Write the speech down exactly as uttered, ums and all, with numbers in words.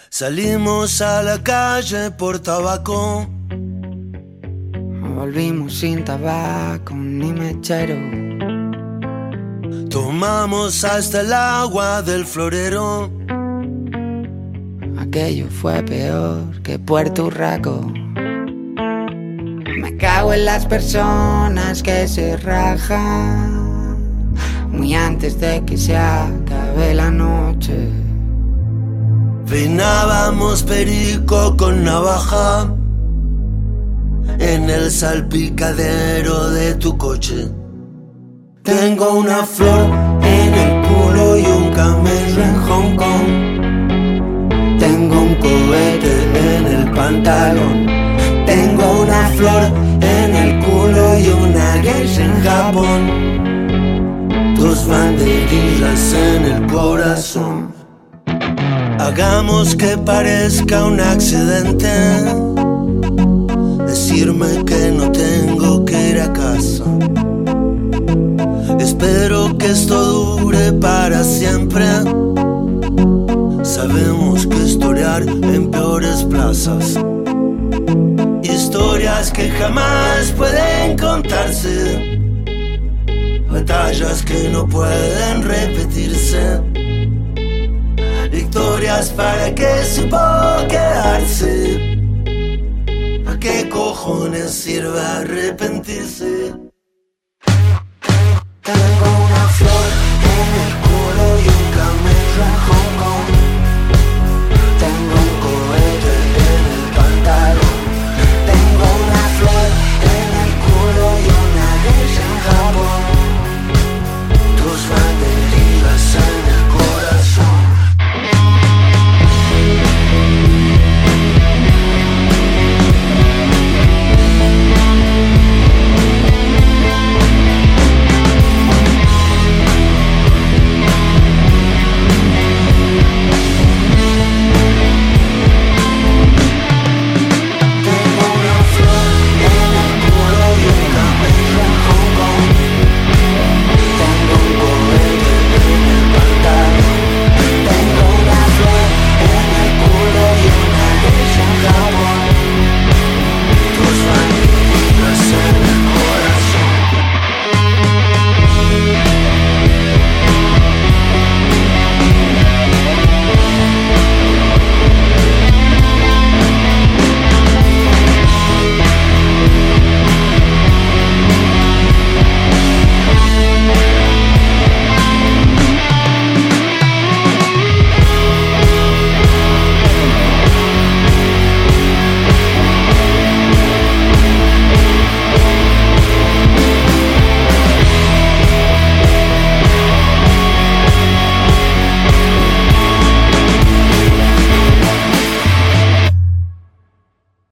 Salimos a la calle por tabaco. Volvimos sin tabaco ni mechero. Tomamos hasta el agua del florero. Aquello fue peor que Puerto Urraco. Me cago en las personas que se rajan muy antes de que se acabe la noche. Peinábamos perico con navaja en el salpicadero de tu coche. Tengo una flor en el culo y un camello en Hong Kong. Tengo un cohete en el pantalón. Tengo una flor en el culo y una geisha en Japón. Dos banderillas en el corazón. Hagamos que parezca un accidente, decirme que no tengo que ir a casa. Espero que esto dure para siempre. Sabemos que historiar en peores plazas. Historias que jamás pueden contarse. Batallas que no pueden repetirse. Victorias para que supo quedarse. ¿A qué cojones sirve arrepentirse? Tengo una flor en el